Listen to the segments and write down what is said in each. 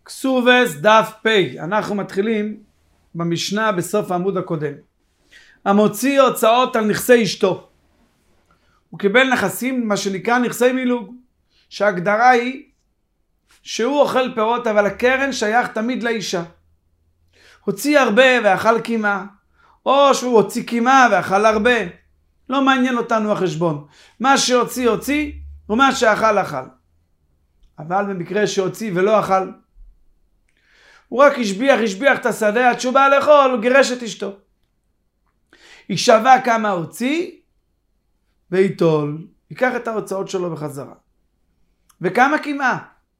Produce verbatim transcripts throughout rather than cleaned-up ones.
כסובס דף פי, אנחנו מתחילים במשנה בסוף העמוד הקודם. המוציא הוצאות על נכסי אשתו, הוא קיבל נכסים, מה שנקרא נכסי מילוג, שההגדרה היא שהוא אוכל פירות אבל הקרן שייך תמיד לאישה. הוציא הרבה ואכל קימה, או שהוא הוציא קימה ואכל הרבה, לא מעניין אותנו החשבון, מה שהוציא הוציא ומה שאכל אכל. אבל במקרה שהוציא ולא אכל, הוא רק השביח, השביח את השדה, עד שהוא בא לאכול, הוא גירש את אשתו. היא שווה כמה הוציא, ויטול, ייקח את ההוצאות שלו בחזרה. וכמה קימה?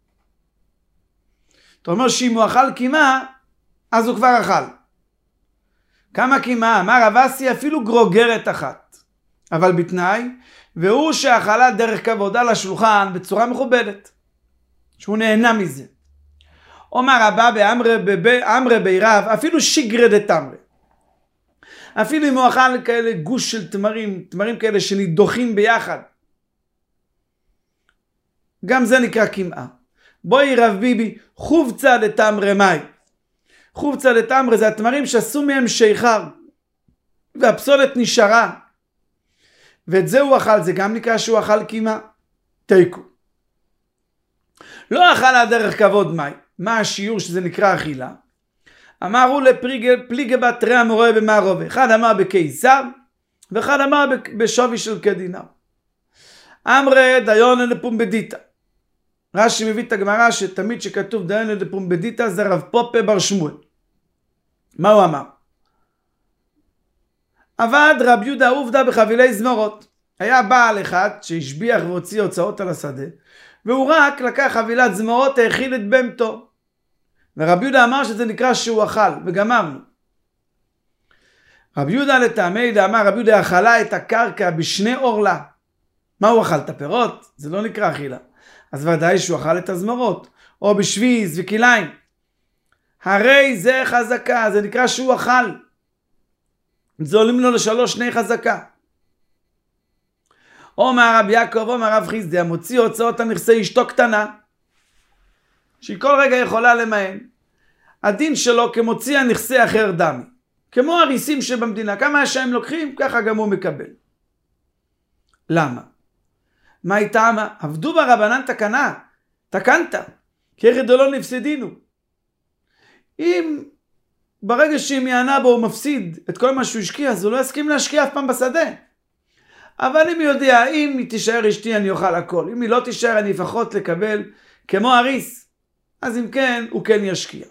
אתה אומר שאם הוא אכל קימה, אז הוא כבר אכל. כמה קימה? אמר רב אסי, אפילו גרוגרת אחת. אבל בתנאי, והוא שאכלה דרך כבוד על השולחן בצורה מכובדת. שהוא נהנה מזה. אומר רבה באמרי בירב, אפילו שיגרד את אמרי. אפילו אם הוא אכל כאלה גוש של תמרים, תמרים כאלה שנידוחים ביחד. גם זה נקרא קמעה. בואי רב ביבי, חובצה לתמרי מי. חובצה לתמרי זה התמרים שעשו מהם שיכר. והפסולת נשארה. ואת זה הוא אכל, זה גם נקרא שהוא אכל קמעה. תיקו. לא אכל הדרך כבוד מי. מה השיעור שזה נקרא אכילה? אמרו לפליגי בת רע מורה במערובה. אחד אמר בקיסר, ואחד אמר בשווי של כדינר. אמרי דיון לפומבדיטה. רש"י מביא את הגמרא שתמיד שכתוב דיון לפומבדיטה זה רב פופה בר שמואל. מה הוא אמר? עבד רב יהודה עובדה בחבילי זמורות. היה בעל אחד שהשביח והוציא הוצאות על השדה, והוא רק לקח חבילת זמורות, האכיל את בהמתו. ורב יהודה אמר שזה נקרא שהוא אכל, וגמרנו. רב יהודה לטעמי אמר, רב יהודה אכלה את הקרקע בשני אורלה. מה הוא אכל? את הפירות? זה לא נקרא אכילה. אז ודאי שהוא אכל את הזמורות, או בשביז וכיליים. הרי זה חזקה, זה נקרא שהוא אכל. זה עולים לו לשלוש שני חזקה. אומר רב יעקב, אומר רב חיסדא, המוציא הוצאות על נכסי אשתו קטנה, שהיא כל רגע יכולה למען. הדין שלו כמוציא הנכסי אחר דמי. כמו הריסים שבמדינה, כמה שהם לוקחים, ככה גם הוא מקבל. למה? מה הייתה? עבדו ברבנן תקנה, תקנת, כי יחדו לא נפסדינו. אם ברגע שהיא יענה בו הוא מפסיד את כל מה שהוא השקיע, אז הוא לא יסכים להשקיע אף פעם בשדה. אבל אם יודע, אם היא תישאר אשתי אני אוכל הכל, אם היא לא תישאר אני לפחות לקבל כמו הריס, אז אם כן הוא כן ישקיע.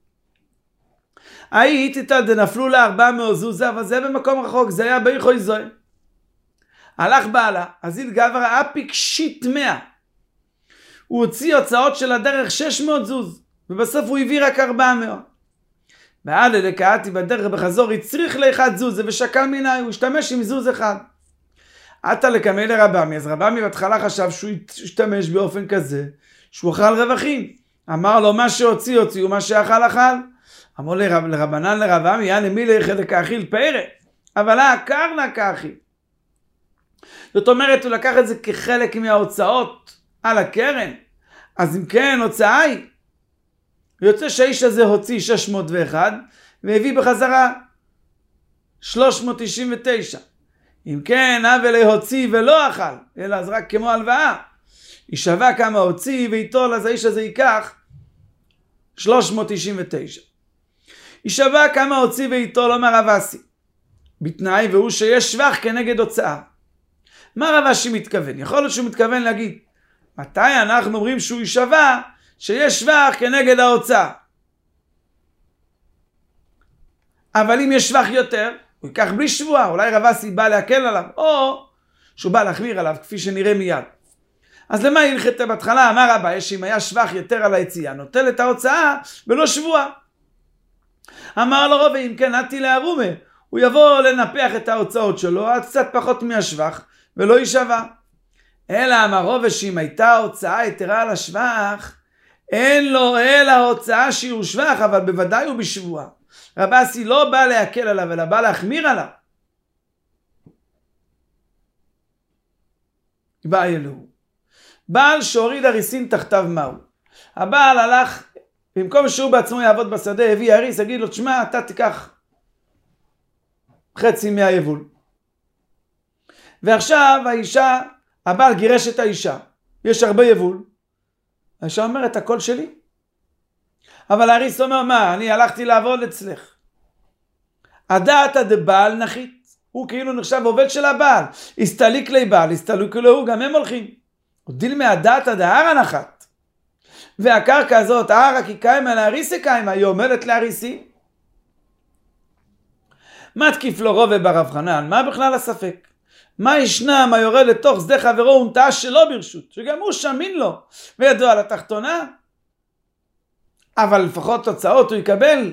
היית איתה דנפלו לה ארבע מאות זוזה, אבל זה במקום רחוק, זה היה ביכוי זוי. הלך בעלה, אז היא גברה אפיק שיט מאה. הוא הוציא הוצאות של הדרך שש מאות זוז, ובסוף הוא הביא רק ארבע מאות. ועד לקעתי בדרך בחזור, הצריך לאחד זוזה ושקל מיני, הוא השתמש עם זוז אחד. עתה לקמא לרבמי, אז רבמי בהתחלה חשב שהוא ישתמש באופן כזה, שהוא אכל רווחים. אמר לו, מה שהוציא הוציא ומה שאכל אכל. אמר לרב, לרבנן לרבמי, יעני מי לחלק האכיל פרא, אבל הקרנה כאכיל. זאת אומרת, הוא לקח את זה כחלק מההוצאות על הקרן. אז אם כן, הוצאה היא. יוצא שהאיש הזה הוציא שש מאות ואחת, והביא בחזרה שלוש מאות תשעים ותשע. אם כן, אבל להוציא ולא אכל, אלא אז רק כמו הלוואה. היא שווה כמה הוציא ויטול, אז האיש הזה ייקח שלוש מאות תשעים ותשע. היא שווה כמה הוציא ויטול, אומר רב אסי. בתנאי והוא שיש שבח כנגד הוצאה. מה רב אסי מתכוון? יכול להיות שהוא מתכוון להגיד, מתי אנחנו אומרים שהוא שווה שיש שבח כנגד ההוצאה? אבל אם יש שבח יותר, הוא ייקח בלי שבועה, אולי רב אסי בא להקל עליו, או שהוא בא להחמיר עליו, כפי שנראה מיד. אז למה הלכת בהתחלה? אמר רבה, שאם היה שבח יותר על היציאה, נוטל את ההוצאה ולא שבועה. אמר לו רבי, אם כן נתי להרומה, הוא יבוא לנפח את ההוצאות שלו, עד קצת פחות מהשבח, ולא יישבע. אלא אמר רבי, שאם הייתה הוצאה יתרה על השבח, אין לו אלא הוצאה שהיא שבח, אבל בוודאי הוא בשבועה. רב אסי לא בא להקל עליו, אלא בא להחמיר עליו. בא אלוהו. בעל שהוריד הריסין תחתיו מהו. הבעל הלך במקום שהוא בעצמו יעבוד בשדה, הביא אריס, יגיד לו, תשמע, אתה תיקח חצי מהיבול. ועכשיו האישה, הבעל גירש את האישה, יש הרבה יבול, האישה אומרת, הכל שלי. אבל האריס אומר, מה, אני הלכתי לעבוד אצלך. הדעת הדבעל נחית, הוא כאילו נחשב עובד של הבעל, הסתליק לי בעל, הסתליק לו הוא, גם הם הולכים. הודיל מהדעת הדהר הנחת. והקרקע הזאת, הערה כי קיימה להריסי קיימה, היא עומדת להריסי. מה תקיף לו רובה ברב חנן? מה בכלל הספק? מה ישנה, מה יורד לתוך שדה חברו ונטעה שלא ברשות, שגם הוא שמין לו, וידוע על התחתונה, אבל לפחות תוצאות הוא יקבל,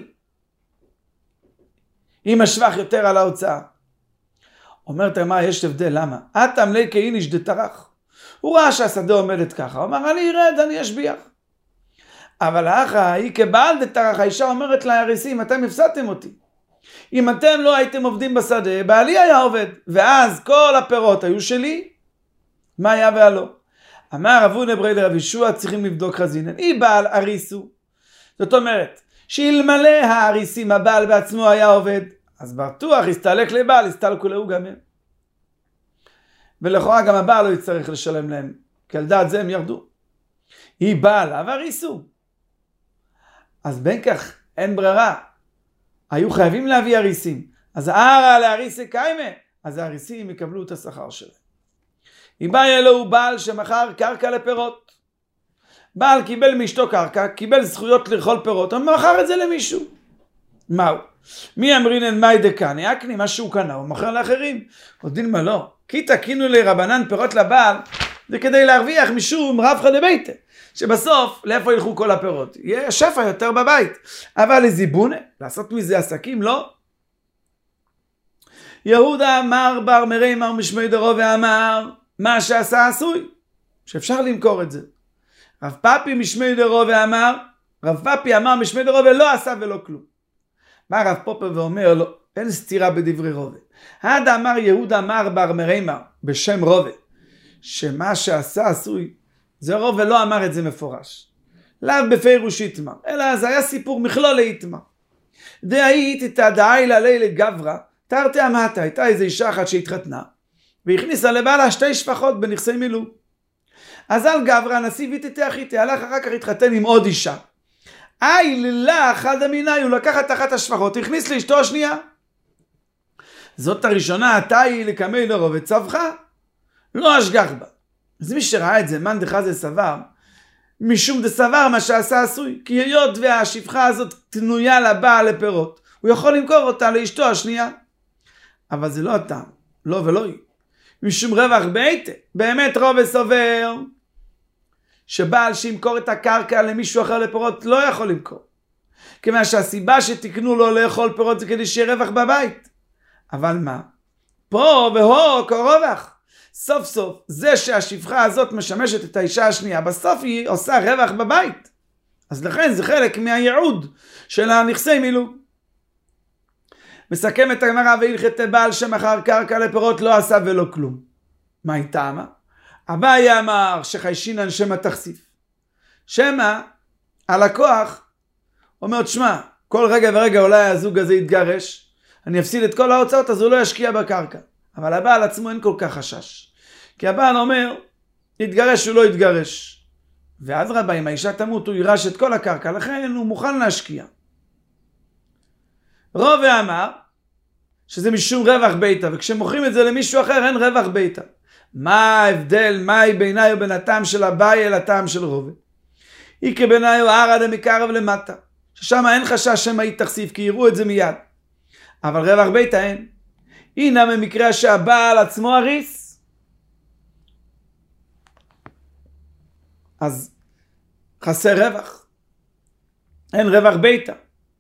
אם השבח יותר על ההוצאה. אומרת מה, יש הבדל, למה? אתם לי כאיניש דתרח. הוא ראה שהשדה עומדת ככה, הוא אמר, אני ארד, אני אשביח. אבל האחה, היא כבעל דתרח, האישה אומרת להריסים, אתם הפסדתם אותי. אם אתם לא הייתם עובדים בשדה, בעלי היה עובד, ואז כל הפירות היו שלי, מה היה והלא? אמר אבונה ברי לרב ישוע, צריכים לבדוק חזינן. היא בעל אריסו. זאת אומרת, שאלמלא האריסים, הבעל בעצמו היה עובד, אז בטוח הסתלק לבעל, הסתלקו להו גם הם. ולכאורה גם הבעל לא יצטרך לשלם להם, כי על דעת זה הם ירדו. היא בעלה ואריסו. אז בין כך אין ברירה. היו חייבים להביא אריסים. אז הערה לאריסי קיימה, אז האריסים יקבלו את השכר שלהם. אם בא אלוהו בעל שמכר קרקע לפירות. בעל קיבל מאשתו קרקע, קיבל זכויות לאכול פירות, הוא מכר את זה למישהו. מהו? מי אמרינן מאי דקני? אקני, מה שהוא קנה, הוא מכר לאחרים. עודין מה לא? כי תקינו לרבנן פירות לבעל, זה כדי להרוויח משום רבחא דביתא. שבסוף, לאיפה ילכו כל הפירות? יהיה שפע יותר בבית. אבל לזיבונה, לעשות מזה עסקים, לא. יהודה אמר בר מרי מר משמי דרו ואמר, מה שעשה עשוי, שאפשר למכור את זה. רב פאפי משמי דרו ואמר, רב פאפי אמר משמי דרו ולא עשה ולא כלום. בא רב פאפי ואומר לו, אין סתירה בדברי רובה. עד אמר יהודה אמר בר מרי מר, בשם רובה, שמה שעשה עשוי, זה רוב ולא אמר את זה מפורש. לאו בפירוש יתמר, אלא זה היה סיפור מכלול ליתמר. דהית את הדעי ללילה גברה, תרתי אמתה, הייתה איזו אישה אחת שהתחתנה, והכניסה לבעלה שתי שפחות בנכסי מילוג. אז על גברה נשיא ויתתי אחיתי, הלך אחר כך התחתן עם עוד אישה. אי לילה אחד המיני, הוא לקח את אחת השפחות, הכניס לאשתו השנייה. זאת הראשונה, אתה היא לקמי לרוב וצווחה, לא אשגח בה. אז מי שראה את זה, מן דחזה סבר, משום דסבר מה שעשה עשוי, כי היות והשפחה הזאת תנויה לבעל לפירות, הוא יכול למכור אותה לאשתו השנייה. אבל זה לא הטעם, לא ולא היא. משום רווח ביתה, באמת רוב סובר, שבעל שימכור את הקרקע למישהו אחר לפירות לא יכול למכור. כיוון שהסיבה שתקנו לו לאכול פירות זה כדי שיהיה רווח בבית. אבל מה? פה והו כרווח. סוף סוף, זה שהשפחה הזאת משמשת את האישה השנייה, בסוף היא עושה רווח בבית. אז לכן זה חלק מהייעוד של הנכסי מילוג. מסכם את הגמרא והלכת בעל שמכר קרקע לפירות לא עשה ולא כלום. מה היא טעמה? אביי אמר שחיישינן שמה תחשיף. שמה, הלקוח אומר, תשמע, כל רגע ורגע אולי הזוג הזה יתגרש, אני אפסיד את כל ההוצאות, אז הוא לא ישקיע בקרקע. אבל הבעל עצמו אין כל כך חשש. כי הבעל אומר, יתגרש הוא לא יתגרש. ואז רבה, אם האישה תמות, הוא יירש את כל הקרקע, לכן הוא מוכן להשקיע. רובה אמר, שזה משום רווח ביתה, וכשמוכרים את זה למישהו אחר, אין רווח ביתה. מה ההבדל, מהי בעיניי ובין הטעם של אביי אל הטעם של רובה? היא כבעיניי ערא דמקרב למטה, ששם אין חשש שמא היא תחשיף, כי יראו את זה מיד. אבל רווח ביתה אין. הנה במקרה שהבעל עצמו אריס, אז חסר רווח, אין רווח ביתה.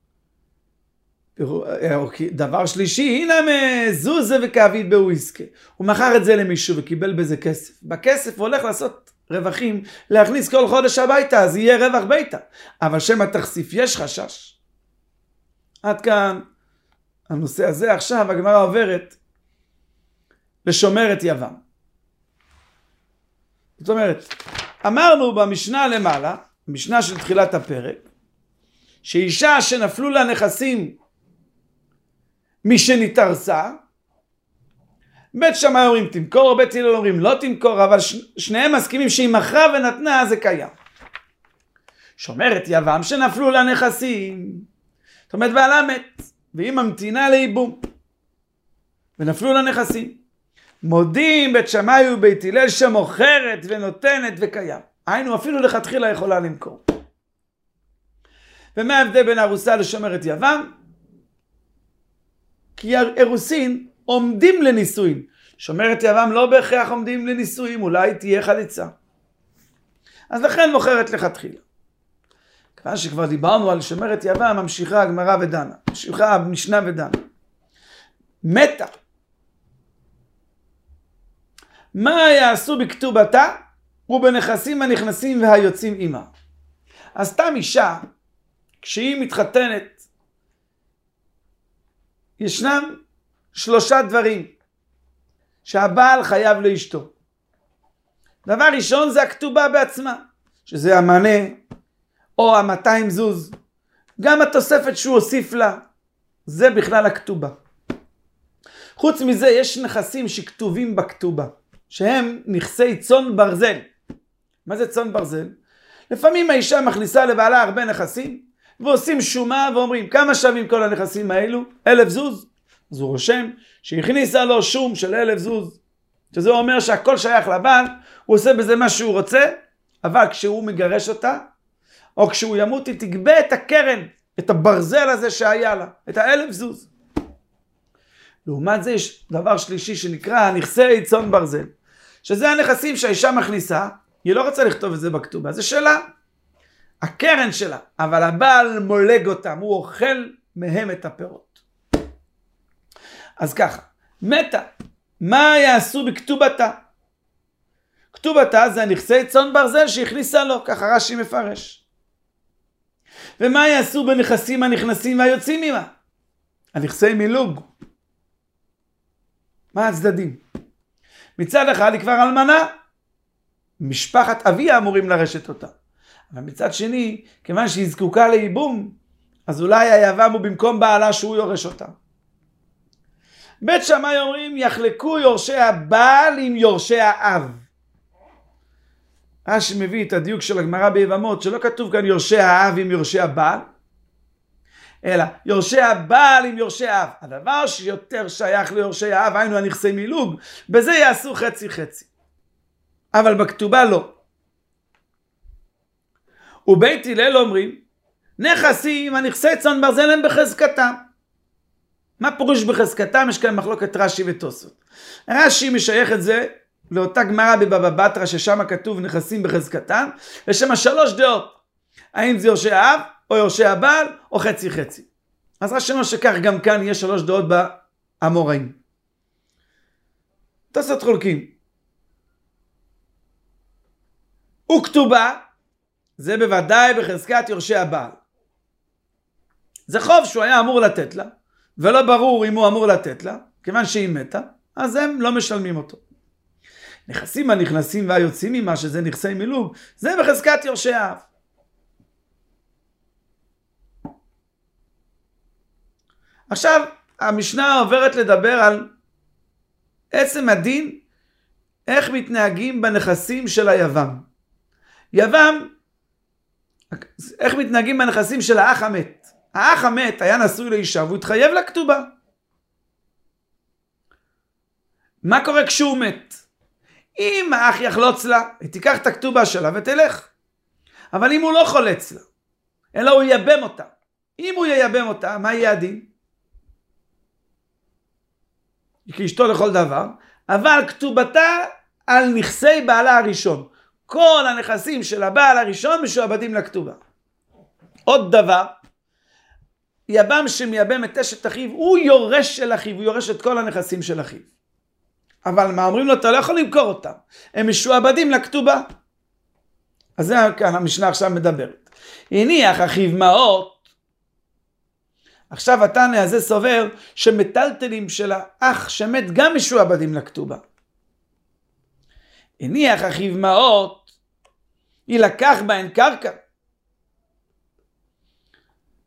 דבר שלישי, הנה מזוזה וכעביד בוויסקי, הוא מכר את זה למישהו וקיבל בזה כסף, בכסף הוא הולך לעשות רווחים, להכניס כל חודש הביתה, אז יהיה רווח ביתה. אבל שמא תחשיף יש חשש. עד כאן הנושא הזה. עכשיו הגמרא עוברת לשומרת יבם. זאת אומרת, אמרנו במשנה למעלה, משנה של תחילת הפרק, שאישה שנפלו לה נכסים משנתארסה, בית שמאי אומרים תמכור, בית הלל אומרים לא תמכור, אבל שניהם מסכימים שהיא מכרה ונתנה, זה קיים. שומרת יבם שנפלו לה נכסים, זאת אומרת בעלה מת, והיא ממתינה לייבום, ונפלו לה נכסים. מודים בית שמאי ובית הלל שמוכרת ונותנת וקיים. היינו אפילו לכתחילה יכולה למכור. ומה ההבדל בין ארוסה לשומרת יבם? כי אירוסין עומדים לנישואין. שומרת יבם לא בהכרח עומדים לנישואין, אולי תהיה חליצה. אז לכן מוכרת לכתחילה. כיוון שכבר דיברנו על שומרת יבם, ממשיכה הגמרא ודנה. ממשיכה המשנה ודנה. מתה. מה יעשו בכתובתה ובנכסים הנכנסים והיוצאים עימה? אז סתם אישה, כשהיא מתחתנת, ישנם שלושה דברים שהבעל חייב לאשתו. דבר ראשון זה הכתובה בעצמה, שזה המענה או ה-מאתיים זוז. גם התוספת שהוא הוסיף לה, זה בכלל הכתובה. חוץ מזה יש נכסים שכתובים בכתובה, שהם נכסי צאן ברזל. מה זה צאן ברזל? לפעמים האישה מכניסה לבעלה הרבה נכסים, ועושים שומה ואומרים כמה שווים כל הנכסים האלו? אלף זוז. אז הוא רושם שהכניסה לו שום של אלף זוז, שזה אומר שהכל שייך לבעל, הוא עושה בזה מה שהוא רוצה, אבל כשהוא מגרש אותה, או כשהוא ימות, היא תגבה את הקרן, את הברזל הזה שהיה לה, את האלף זוז. לעומת זה יש דבר שלישי שנקרא נכסי צאן ברזל, שזה הנכסים שהאישה מכניסה, היא לא רוצה לכתוב את זה בכתובה, זה שלה, הקרן שלה, אבל הבעל מולג אותם, הוא אוכל מהם את הפירות. אז ככה, מתה, מה יעשו בכתובתה? כתובתה זה הנכסי צאן ברזל שהכניסה לו, ככה רש"י מפרש. ומה יעשו בנכסים הנכנסים והיוצאים עמה? הנכסי מילוג. מה הצדדים? מצד אחד היא כבר אלמנה, משפחת אביה אמורים לרשת אותה. אבל מצד שני, כיוון שהיא זקוקה לייבום, אז אולי היבם הוא במקום בעלה שהוא יורש אותה. בית שמאי אומרים יחלקו יורשי הבעל עם יורשי האב. רש"י מביא את הדיוק של הגמרא ביבמות, שלא כתוב כאן יורשי האב עם יורשי הבעל, אלא יורשי הבעל עם יורשי האב. הדבר שיותר שייך ליורשי האב, היינו הנכסי מילוג, בזה יעשו חצי חצי. אבל בכתובה לא. ובית הלל אומרים, נכסים, הנכסי צאן ברזל הם בחזקתם. מה פירוש בחזקתם? יש כאן מחלוקת רש"י ותוספות. רש"י משייך את זה לאותה גמרא בבבא בתרא, ששם כתוב נכסים בחזקתם, ושם שלוש דעות. האם זה יורשי האב, או יורשי הבעל, או חצי חצי. אז רש"י אומר שכך גם כאן יש שלוש דעות באמוראים. תוספות חולקים. וכתובה, זה בוודאי בחזקת יורשי הבעל. זה חוב שהוא היה אמור לתת לה, ולא ברור אם הוא אמור לתת לה, כיוון שהיא מתה, אז הם לא משלמים אותו. נכסים הנכנסים והיוצאים ממה, שזה נכסי מילוג, זה בחזקת יורשי האב. עכשיו, המשנה עוברת לדבר על עצם הדין, איך מתנהגים בנכסים של היבם. יבם, איך מתנהגים בנכסים של האח המת. האח המת היה נשוי לאישה והוא התחייב לכתובה. מה קורה כשהוא מת? אם האח יחלוץ לה, היא תיקח את הכתובה שלה ותלך. אבל אם הוא לא חולץ לה, אלא הוא ייבם אותה. אם הוא ייבם אותה, מה יהיה הדין? היא כאשתו לכל דבר, אבל כתובתה על נכסי בעלה הראשון. כל הנכסים של הבעל הראשון משועבדים לכתובה. עוד דבר, יבם שמייבם את אשת אחיו, הוא יורש של אחיו, הוא יורש את כל הנכסים של אחיו. אבל מה אומרים לו? אתה לא יכול למכור אותם. הם משועבדים לכתובה. אז זה כאן המשנה עכשיו מדברת. הניח אחיו מעות. עכשיו התנא הזה סובר שמטלטלים של האח שמת גם משועבדים לכתובה. הניח אחיו מעות, יילקח בהן קרקע.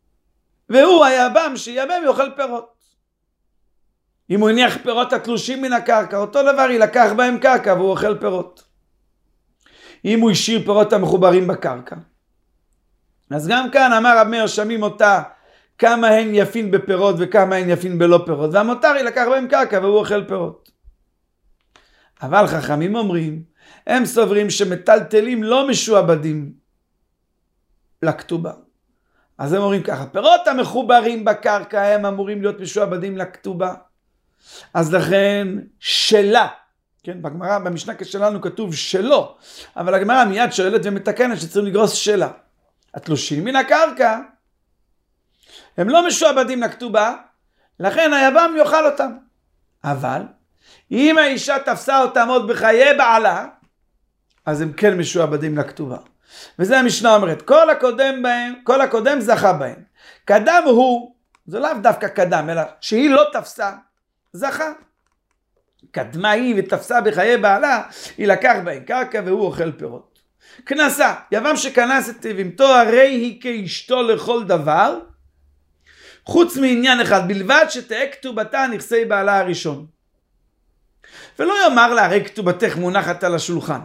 והוא היבם שיבם יאכל פירות. אם הוא הניח פירות התלושים מן הקרקע, אותו דבר ילקח בהם קרקע והוא אוכל פירות. אם הוא השאיר פירות המחוברים בקרקע, אז גם כאן אמר רב מאיר שמים אותה כמה הן יפין בפירות וכמה הן יפין בלא פירות, והמותר ילקח בהם קרקע והוא אוכל פירות. אבל חכמים אומרים, הם סוברים שמטלטלים לא משועבדים לכתובה. אז הם אומרים ככה, פירות המחוברים בקרקע הם אמורים להיות משועבדים לכתובה. אז לכן שלה, כן, בגמרא, במשנה שלנו כתוב שלו, אבל הגמרא מיד שואלת ומתקנת שצריכים לגרוס שלה. התלושים מן הקרקע, הם לא משועבדים לכתובה, לכן היבם יאכל אותם. אבל אם האישה תפסה אותם עוד בחיי בעלה, אז הם כן משועבדים לכתובה. וזה המשנה אומרת, כל הקודם בהם, כל הקודם זכה בהם. קדם הוא, זה לאו דווקא קדם, אלא שהיא לא תפסה, זכה. קדמה היא ותפסה בחיי בעלה, היא לקח בהם קרקע והוא אוכל פירות. כנסה, יבם שכנס את תבמתו, הרי היא כאשתו לכל דבר, חוץ מעניין אחד, בלבד שתהא כתובתה נכסי בעלה הראשון. ולא יאמר לה, הרי כתובתך מונחת על השולחן.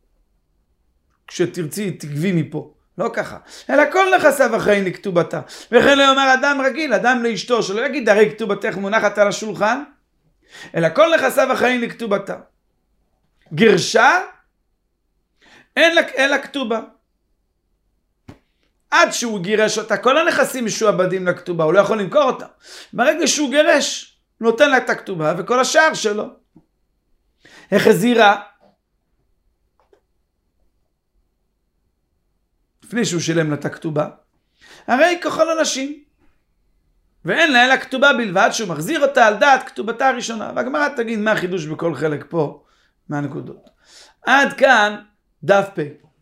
כשתרצי תגבי מפה. לא ככה. אלא כל נכסיו אחרי לכתובתה. וכן לא יאמר אדם רגיל, אדם לאשתו, שלא יגיד, הרי כתובתך מונחת על השולחן. אלא כל נכסיו אחרי לכתובתה. גרשה, אין לה, אין לה כתובה. עד שהוא גירש אותה, כל הנכסים משועבדים לכתובה, הוא לא יכול למכור אותה. ברגע שהוא גירש, הוא נותן לה את הכתובה וכל השאר שלו. החזירה, לפני שהוא שילם לה את הכתובה, הרי ככל אנשים, ואין לה אלא כתובה בלבד שהוא מחזיר אותה על דעת כתובתה הראשונה. והגמרא תגיד מה החידוש בכל חלק פה מהנקודות. עד כאן דף פ'.